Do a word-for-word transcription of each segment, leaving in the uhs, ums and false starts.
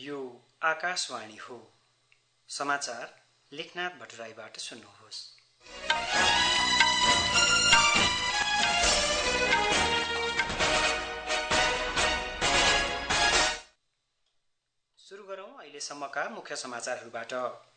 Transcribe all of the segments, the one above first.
यो आकाशवाणी हो। समाचार लेखनाथ भट्टराईबाट सुन्नुहोस्। सुरु गरौं अहिलेसम्मका मुख्य समाचारहरूबाट।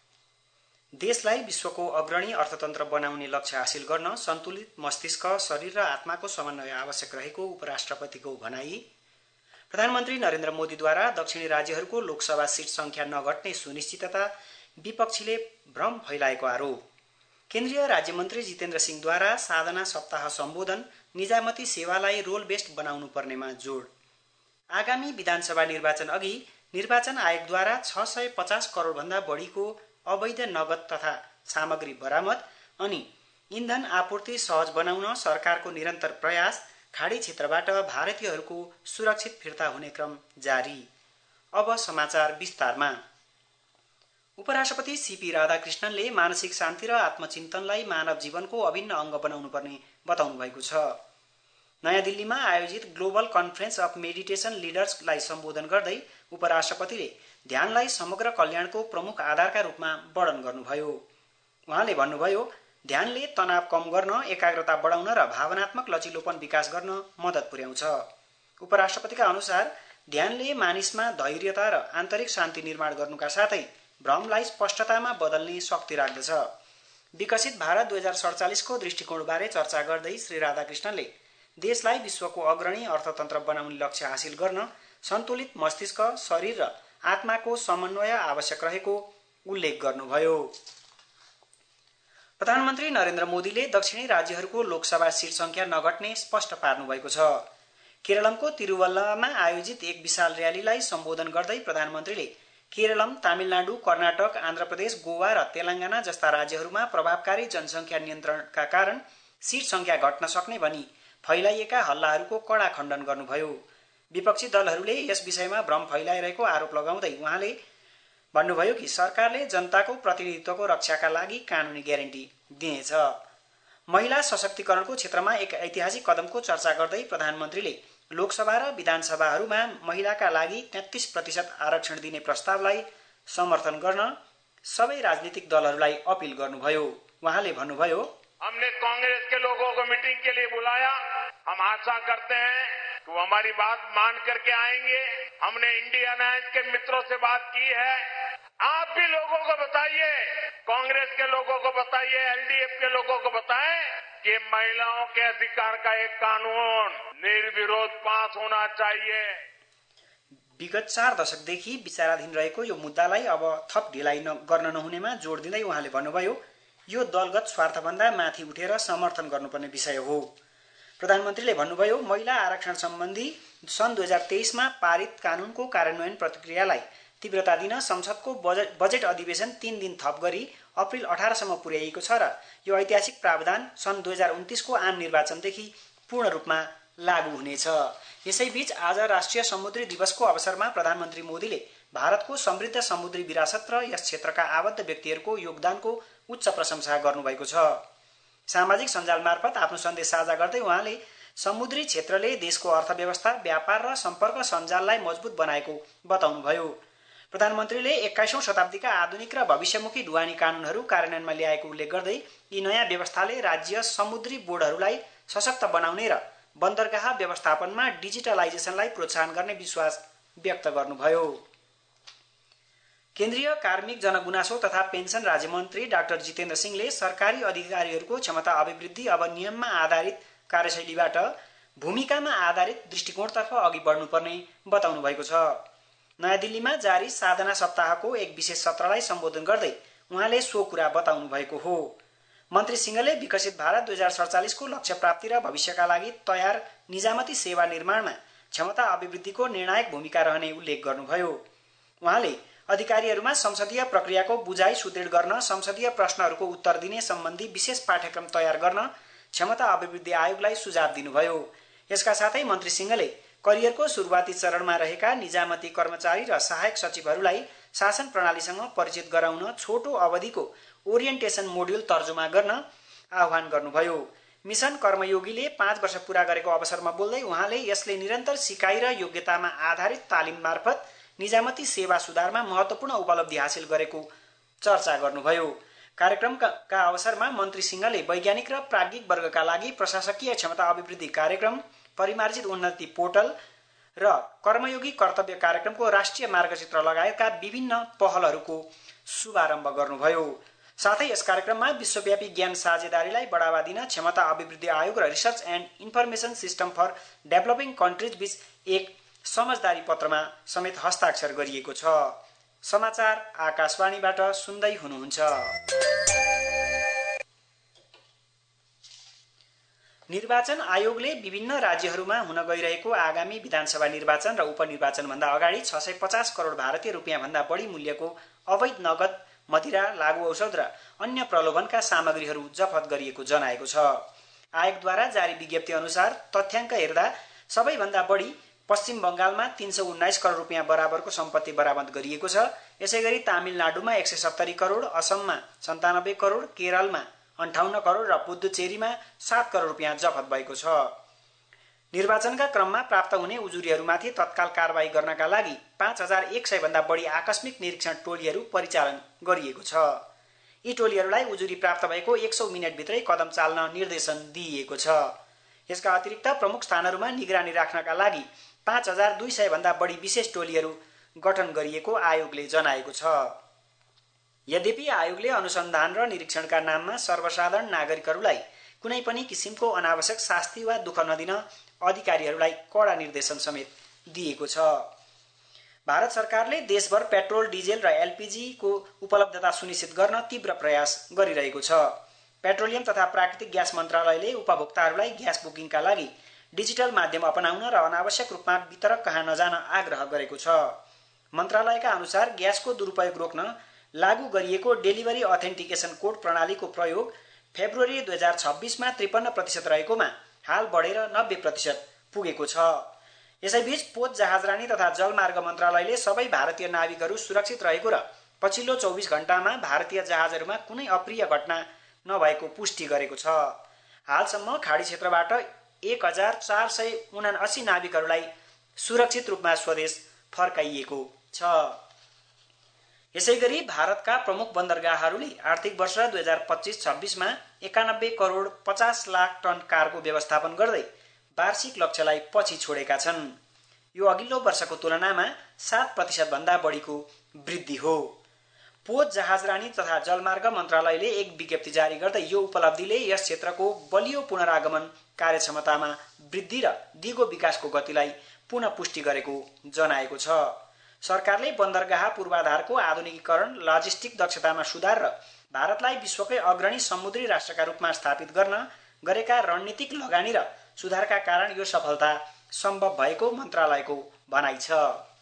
देशलाई विश्वको अग्रणी अर्थतन्त्र बनाउने लक्ष्य हासिल गर्न सन्तुलित मस्तिष्क, शरीर र आत्माको समन्वय आवश्यक रहेको उपराष्ट्रपतिको भनाई। प्रधानमन्त्री नरेन्द्र मोदीद्वारा दक्षिणी राज्यहरूको लोकसभा सीट संख्या नघट्ने सुनिश्चितता, विपक्षीले भ्रम फैलाएको आरोप। केन्द्रीय राज्यमन्त्री जितेन्द्र सिंहद्वारा साधना सप्ताह सम्बोधन, निजामती सेवालाई रोल बेस्ड बनाउनु पर्नेमा जोड। आगामी विधानसभा निर्वाचन अघि निर्वाचन आयोगद्वारा छ सय पचास करोड भन्दा बढीको अवैध नगद तथा सामग्री बरामद अनि इन्धन आपूर्ति सहज बनाउन सरकारको निरन्तर प्रयास। खाडी क्षेत्रबाट भारतीयहरूको सुरक्षित फिर्ता हुने क्रम जारी। अब समाचार विस्तारमा। उपराष्ट्रपति सीपी राधाकृष्णनले मानसिक शान्ति र आत्मचिन्तनलाई मानव जीवनको अभिन्न अंग बनाउनु पर्ने बताउनु भएको छ। नयाँ दिल्लीमा आयोजित ग्लोबल कन्फरेन्स अफ मेडिटेसन लिडर्सलाई सम्बोधन गर्दै उपराष्ट्रपतिले ध्यानलाई समग्र कल्याणको प्रमुख आधारका रूपमा वर्णन गर्नुभयो। उहाँले भन्नुभयो, ध्यानले तनाव कम गर्न, एकाग्रता बढाउन र भावनात्मक लचिलोपन विकास गर्न मद्दत पुर्याउँछ। उपराष्ट्रपतिका अनुसार ध्यानले मानिसमा धैर्यता र आन्तरिक शान्ति निर्माण गर्नुका साथै भ्रमलाई स्पष्टतामा बदल्ने शक्ति राख्दछ। विकसित भारत दुई हजार सडचालिसको दृष्टिकोणबारे चर्चा गर्दै श्री राधाकृष्णनले देशलाई विश्वको अग्रणी अर्थतन्त्र बनाउने लक्ष्य हासिल गर्न सन्तुलित मस्तिष्क, शरीर र आत्माको समन्वय आवश्यक रहेको उल्लेख गर्नुभयो। प्रधानमन्त्री नरेन्द्र मोदीले दक्षिणी राज्यहरूको लोकसभा सीट संख्या नघट्ने स्पष्ट पार्नु भएको छ। केरलमको तिरुवल्लममा आयोजित एक विशाल र्यालीलाई सम्बोधन गर्दै प्रधानमन्त्रीले केरलम, तमिलनाडु, कर्नाटक, आन्ध्र प्रदेश, गोवा र तेलंगाना जस्ता राज्यहरूमा प्रभावकारी जनसंख्या नियन्त्रणका कारण सीट संख्या घट्न सक्ने भनी फैलाइएका हल्लाहरूको कडा खण्डन गर्नुभयो। विपक्षी दलहरूले यस विषयमा भ्रम फैलाइरहेको आरोप लगाउँदै उहाँले भन्नुभयो कि सरकारले जनताको प्रतिनिधित्वको रक्षाका लागि कानूनी ग्यारेन्टी दिनेछ। महिला सशक्तिकरणको क्षेत्रमा एक ऐतिहासिक कदमको चर्चा गर्दै प्रधानमन्त्रीले लोकसभा र विधानसभाहरूमा महिलाका लागि तेत्तीस प्रतिशत आरक्षण दिने प्रस्तावलाई समर्थन गर्न सबै राजनीतिक दलहरूलाई अपील गर्नुभयो। उहाँले भन्नुभयो, हमने कांग्रेस के लोगों को मीटिंग के लिए बुलाया। हम आशा करते हैं कि वो हमारी बात मान करके आएंगे। हमने इंडिया अलायंस के मित्रों से बात की है। आप भी लोगों को बताइए, कांग्रेस के लोगों को बताइए, एलडीएफ के लोगों को बताएं कि महिलाओं के अधिकार का एक कानून निर्विरोध पास होना चाहिए। विगत चार दशकदेखि विचाराधीन रहेको यो मुद्दालाई अब थप ढिलाइ गर्न नहुनेमा जोड दिँदै उहाँले भन्नुभयो, यो दलगत स्वार्थभन्दा माथि उठेर समर्थन गर्नुपर्ने विषय हो। प्रधानमन्त्रीले भन्नुभयो, महिला आरक्षण सम्बन्धी सन् दुई हजार तेइसमा पारित कानूनको कार्यान्वयन प्रक्रियालाई तीव्रता दिन संसदको बजेट अधिवेशन तीन दिन थप गरी अप्रिल अठारसम्म पुर्याइएको छ र यो ऐतिहासिक प्रावधान सन् दुई हजार उन्तिसको आम निर्वाचनदेखि पूर्ण रूपमा लागू हुनेछ। यसैबीच आज राष्ट्रिय समुद्री दिवसको अवसरमा प्रधानमन्त्री मोदीले भारतको समृद्ध समुद्री विरासत र यस क्षेत्रका आबद्ध व्यक्तिहरूको योगदानको उच्च प्रशंसा गर्नुभएको छ। सामाजिक सञ्जाल मार्फत आफ्नो सन्देश साझा गर्दै उहाँले समुद्री क्षेत्रले देशको अर्थव्यवस्था, व्यापार र सम्पर्क सञ्जाललाई मजबुत बनाएको बताउनुभयो। प्रधानमन्त्रीले एक्काइसौं शताब्दीका आधुनिक र भविष्यमुखी ढुवानी कानूनहरू कार्यान्वयनमा ल्याएको उल्लेख गर्दै यी नयाँ व्यवस्थाले राज्य समुद्री बोर्डहरूलाई सशक्त बनाउने र बन्दरगाह व्यवस्थापनमा डिजिटलाइजेसनलाई प्रोत्साहन गर्ने विश्वास व्यक्त गर्नुभयो। केन्द्रीय कार्मिक, जनगुनासो तथा पेन्सन राज्यमन्त्री डाक्टर जितेन्द्र सिंहले सरकारी अधिकारीहरूको क्षमता अभिवृद्धि अब नियममा आधारित कार्यशैलीबाट भूमिकामा आधारित दृष्टिकोणतर्फ अघि बढ्नुपर्ने बताउनु भएको छ। नयाँ दिल्लीमा जारी साधना सप्ताहको एक विशेष सत्रलाई सम्बोधन गर्दै उहाँले सो कुरा बताउनु भएको हो। मन्त्री सिंहले विकसित भारत दुई हजार सडचालिसको लक्ष्य प्राप्ति र भविष्यका लागि तयार निजामती सेवा निर्माणमा क्षमता अभिवृद्धिको निर्णायक भूमिका रहने उल्लेख गर्नुभयो। उहाँले अधिकारीहरूमा संसदीय प्रक्रियाको बुझाइ सुदृढ गर्न, संसदीय प्रश्नहरूको उत्तर दिने सम्बन्धी विशेष पाठ्यक्रम तयार गर्न क्षमता अभिवृद्धि आयोगलाई सुझाव दिनुभयो। यसका साथै मन्त्री सिंहले करियरको सुरुवाती चरणमा रहेका निजामती कर्मचारी र सहायक सचिवहरूलाई शासन प्रणालीसँग परिचित गराउन छोटो अवधिको ओरिएन्टेसन मोड्युल तर्जुमा गर्न आह्वान गर्नुभयो। मिशन कर्मयोगीले पाँच वर्ष पूरा गरेको अवसरमा बोल्दै उहाँले यसले निरन्तर सिकाइ र योग्यतामा आधारित तालिम मार्फत निजामती सेवा सुधारमा महत्त्वपूर्ण उपलब्धि हासिल गरेको चर्चा गर्नुभयो। कार्यक्रमका अवसरमा मन्त्री सिंहले वैज्ञानिक र प्राज्ञिक वर्गका लागि प्रशासकीय क्षमता अभिवृद्धि कार्यक्रम, परिमार्जित उन्नति पोर्टल र कर्मयोगी कर्तव्य कार्यक्रमको राष्ट्रिय मार्गचित्र लगायतका विभिन्न पहलहरूको शुभारम्भ गर्नुभयो। साथै यस कार्यक्रममा विश्वव्यापी ज्ञान साझेदारीलाई बढावा दिन क्षमता अभिवृद्धि आयोग र research and information system for developing countries बीच एक समझदारी पत्रमा समेत हस्ताक्षर गरिएको छ। समाचार आकाशवाणीबाट सुन्दै हुनुहुन्छ। निर्वाचन आयोगले विभिन्न राज्यहरूमा हुन गइरहेको आगामी विधानसभा निर्वाचन र उपनिर्वाचनभन्दा अगाडि छ सय पचास करोड भारतीय रुपियाँभन्दा बढी मूल्यको अवैध नगद, मदिरा, लागू औषध र अन्य प्रलोभनका सामग्रीहरू जफत गरिएको जनाएको छ। आयोगद्वारा जारी विज्ञप्ति अनुसार तथ्याङ्क हेर्दा सबैभन्दा बढी पश्चिम बंगालमा तीन सौ उन्नाइस करोड रुपियाँ बराबरको सम्पत्ति बरामद गरिएको छ। यसैगरी तमिलनाडुमा एक सय सत्तरी करोड, असममा सन्तानब्बे करोड, केरलमा अन्ठाउन्न करोड र पुद्दुचेरीमा सात करोड रुपियाँ जफत भएको छ। निर्वाचनका क्रममा प्राप्त हुने उजुरीहरूमाथि तत्काल कारबाही गर्नका लागि पाँच हजार एक सय भन्दा बढी आकस्मिक निरीक्षण टोलीहरू परिचालन गरिएको छ। यी टोलीहरूलाई उजुरी प्राप्त भएको एक सौ मिनटभित्रै कदम चाल्न निर्देशन दिइएको छ। यसका अतिरिक्त प्रमुख स्थानहरूमा निगरानी राख्नका लागि पाँच हजार दुई सय भन्दा बढी विशेष टोलीहरू गठन गरिएको आयोगले जनाएको छ। यद्यपि आयोगले अनुसन्धान र निरीक्षणका नाममा सर्वसाधारण नागरिकहरूलाई कुनै पनि किसिमको अनावश्यक शास्ति वा दुःख नदिन अधिकारीहरूलाई कडा निर्देशन समेत दिएको छ। भारत सरकारले देशभर पेट्रोल, डिजेल र एलपीजी को उपलब्धता सुनिश्चित गर्न तीव्र प्रयास गरिरहेको छ। पेट्रोलियम तथा प्राकृतिक ग्यास मन्त्रालयले उपभोक्ताहरूलाई ग्यास बुकिङका लागि डिजिटल माध्यम अपनाउन र अनावश्यक रूपमा वितरक कहाँ नजान आग्रह गरेको छ। मन्त्रालयका अनुसार ग्यासको दुरुपयोग रोक्न लागू गरिएको डेलिभरी अथेन्टिकेसन कोड प्रणालीको प्रयोग फेब्रुअरी दुई हजार छब्बीसमा त्रिपन्न प्रतिशत रहेकोमा हाल बढेर नब्बे प्रतिशत पुगेको छ। यसैबीच पोत जहाजरानी तथा जलमार्ग मन्त्रालयले सबै भारतीय नाविकहरू सुरक्षित रहेको र पछिल्लो चौबिस घण्टामा भारतीय जहाजहरूमा कुनै अप्रिय घटना नभएको पुष्टि गरेको छ। हालसम्म खाडी क्षेत्रबाट एक हजार चार सय उनासी नाविकहरूलाई सुरक्षित रूपमा स्वदेश फर्काइएको छ। यसैगरी भारतका प्रमुख बन्दरगाहहरूले आर्थिक वर्ष दुई हजार पच्चीस छब्बीसमा एकानब्बे करोड पचास लाख टन कार्गो व्यवस्थापन गर्दै वार्षिक लक्ष्यलाई पछि छोडेका छन्। यो अघिल्लो वर्षको तुलनामा सात प्रतिशत भन्दा बढीको वृद्धि हो। पोत जहाजरानी तथा जलमार्ग मन्त्रालयले एक विज्ञप्ति जारी गर्दै यो उपलब्धिले यस क्षेत्रको बलियो पुनरागमन कार्यक्षमतामा वृद्धि र दिगो विकासको गतिलाई पुनः पुष्टि गरेको जनाएको छ। सरकारले बन्दरगाह पूर्वाधारको आधुनिकीकरण, लजिस्टिक दक्षतामा सुधार र भारतलाई विश्वकै अग्रणी समुद्री राष्ट्रका रूपमा स्थापित गर्न गरेका रणनीतिक लगानी र सुधारका कारण यो सफलता सम्भव भएको मन्त्रालयको भनाइ छ।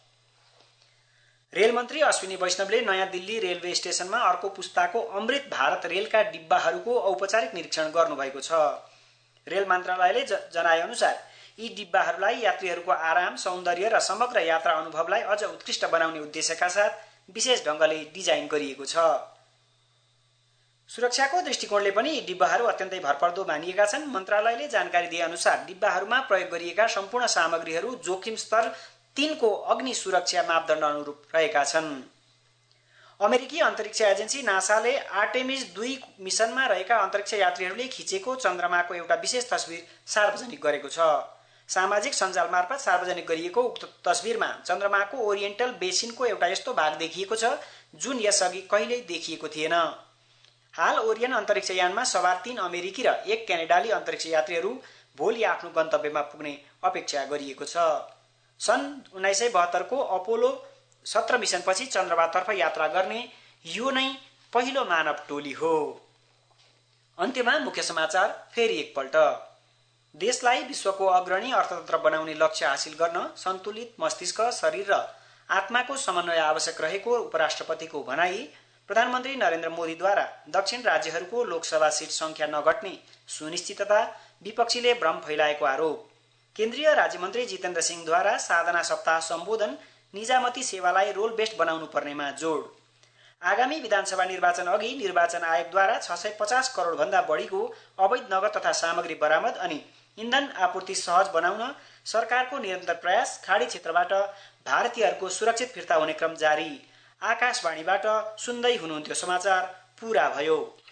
रेल मन्त्री अश्विनी वैष्णवले नयाँ दिल्ली रेलवे स्टेशनमा अर्को पुस्ताको अमृत भारत रेलका डिब्बाहरूको औपचारिक निरीक्षण गर्नुभएको छ। रेल मन्त्रालयले जनाए अनुसार यी डिब्बाहरूलाई यात्रीहरूको आराम, सौन्दर्य र समग्र यात्रा अनुभवलाई अझ उत्कृष्ट बनाउने उद्देश्यका साथ विशेष ढङ्गले डिजाइन गरिएको छ। सुरक्षाको दृष्टिकोणले पनि यी डिब्बाहरू अत्यन्तै भरपर्दो मानिएका छन्। मन्त्रालयले जानकारी दिए अनुसार डिब्बाहरूमा प्रयोग गरिएका सम्पूर्ण सामग्रीहरू जोखिम स्तर तीनको अग्नि सुरक्षा मापदण्ड अनुरूप रहेका छन्। अमेरिकी अन्तरिक्ष एजेन्सी नासाले आर्टेमिस दुई मिसनमा रहेका अन्तरिक्ष यात्रीहरूले खिचेको चन्द्रमाको एउटा विशेष तस्बिर सार्वजनिक गरेको छ। सामाजिक सञ्जाल मार्फत सार्वजनिक गरिएको उक्त तस्बिरमा चन्द्रमाको ओरिएन्टल बेसिनको एउटा यस्तो भाग देखिएको छ जुन यसअघि कहिल्यै देखिएको थिएन। हाल ओरियन अन्तरिक्ष यानमा सवार तीन अमेरिकी र एक क्यानेडाली अन्तरिक्ष यात्रीहरू भोलि आफ्नो गन्तव्यमा पुग्ने अपेक्षा गरिएको छ। सन् उन्नाइस सय बहत्तरको अपोलो सत्र मिसनपछि चन्द्रमातर्फ यात्रा गर्ने यो नै पहिलो मानव टोली हो। अन्त्यमा मुख्य समाचार फेरि एकपल्ट। देशलाई विश्वको अग्रणी अर्थतन्त्र बनाउने लक्ष्य हासिल गर्न सन्तुलित मस्तिष्क, शरीर र आत्माको समन्वय आवश्यक रहेको उपराष्ट्रपतिको भनाई। प्रधानमन्त्री नरेन्द्र मोदीद्वारा दक्षिण राज्यहरूको लोकसभा सिट संख्या नघट्ने सुनिश्चितता, विपक्षीले भ्रम फैलाएको आरोप। केन्द्रीय राज्यमन्त्री जितेन्द्र सिंहद्वारा साधना सप्ताह सम्बोधन, निजामती सेवालाई रोल बेस्ड बनाउनु पर्नेमा जोड। आगामी विधानसभा निर्वाचन अघि निर्वाचन आयोगद्वारा छ सय पचास करोड भन्दा बढीको अवैध नगद तथा सामग्री बरामद अनि इन्धन आपूर्ति सहज बनाउन सरकारको निरन्तर प्रयास। खाडी क्षेत्रबाट भारतीयहरूको सुरक्षित फिर्ता हुने क्रम जारी। आकाशवाणीबाट सुन्दै हुनुहुन्थ्यो समाचार पूरा भयो।